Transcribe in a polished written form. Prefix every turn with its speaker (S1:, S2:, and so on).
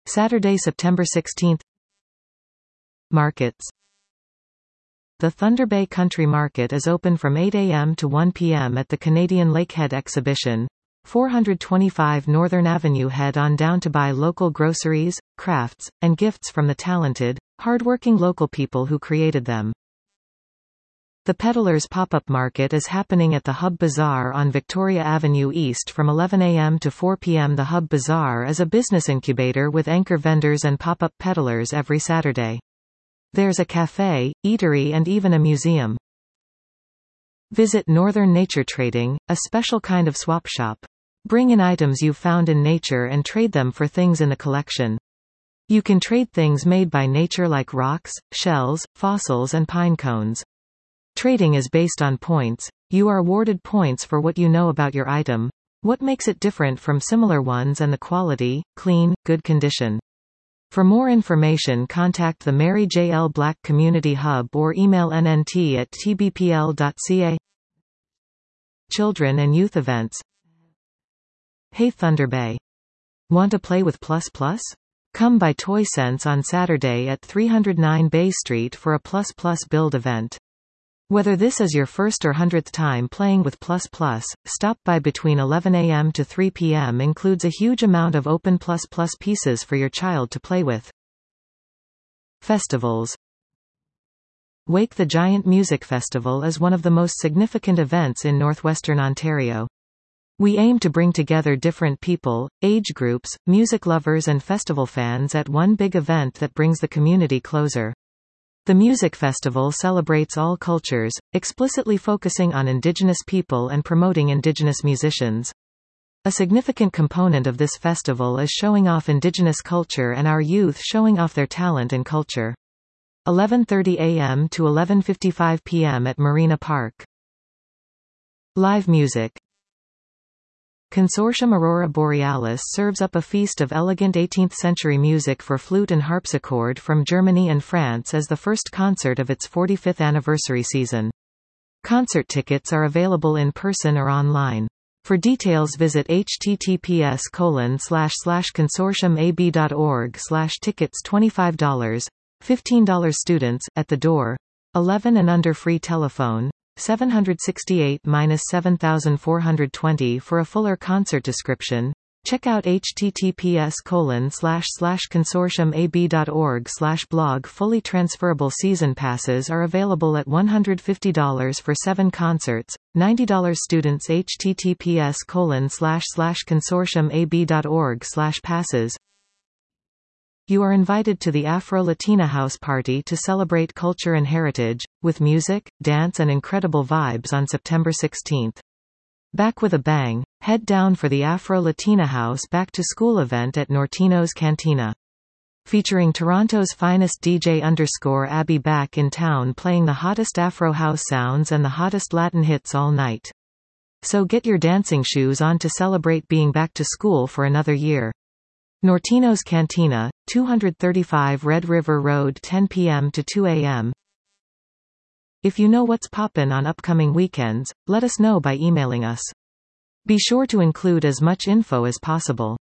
S1: Saturday, September 16. Markets. The Thunder Bay Country Market is open from 8 a.m. to 1 p.m. at the Canadian Lakehead Exhibition, 425 Northern Avenue. Head on down to buy local groceries, crafts, and gifts from the talented, hardworking local people who created them. The Peddlers Pop-Up Market is happening at the Hub Bazaar on Victoria Avenue East from 11 a.m. to 4 p.m. The Hub Bazaar is a business incubator with anchor vendors and pop-up peddlers every Saturday. There's a cafe, eatery and even a museum. Visit Northern Nature Trading, a special kind of swap shop. Bring in items you've found in nature and trade them for things in the collection. You can trade things made by nature like rocks, shells, fossils and pine cones. Trading is based on points. You are awarded points for what you know about your item, what makes it different from similar ones, and the quality, clean, good condition. For more information, contact the Mary J. L. Black Community Hub or email nnt@tbpl.ca. Children and youth events. Hey Thunder Bay. Want to play with Plus Plus? Come by Toy Sense on Saturday at 309 Bay Street for a Plus Plus build event. Whether this is your first or 100th time playing with Plus Plus, stop by between 11 a.m. to 3 p.m. includes a huge amount of open Plus Plus pieces for your child to play with. Festivals. Wake the Giant Music Festival is one of the most significant events in northwestern Ontario. We aim to bring together different people, age groups, music lovers and festival fans at one big event that brings the community closer. The music festival celebrates all cultures, explicitly focusing on Indigenous people and promoting Indigenous musicians. A significant component of this festival is showing off Indigenous culture and our youth showing off their talent and culture. 11:30 a.m. to 11:55 p.m. at Marina Park. Live music. Consortium Aurora Borealis serves up a feast of elegant 18th-century music for flute and harpsichord from Germany and France as the first concert of its 45th anniversary season. Concert tickets are available in person or online. For details visit https://consortiumab.org/tickets. $25, $15 students, at the door. 11 and under free telephone. 768-7420 for a fuller concert description. Check out https://consortiumab.org/blog. Fully transferable season passes are available at $150 for 7 concerts, $90 students. https://consortiumab.org/passes. You are invited to the Afro-Latina House Party to celebrate culture and heritage, with music, dance and incredible vibes on September 16. Back with a bang, head down for the Afro-Latina House Back to School event at Nortino's Cantina. Featuring Toronto's finest DJ _Abby back in town playing the hottest Afro house sounds and the hottest Latin hits all night. So get your dancing shoes on to celebrate being back to school for another year. Nortino's Cantina, 235 Red River Road, 10 p.m. to 2 a.m. If you know what's poppin' on upcoming weekends, let us know by emailing us. Be sure to include as much info as possible.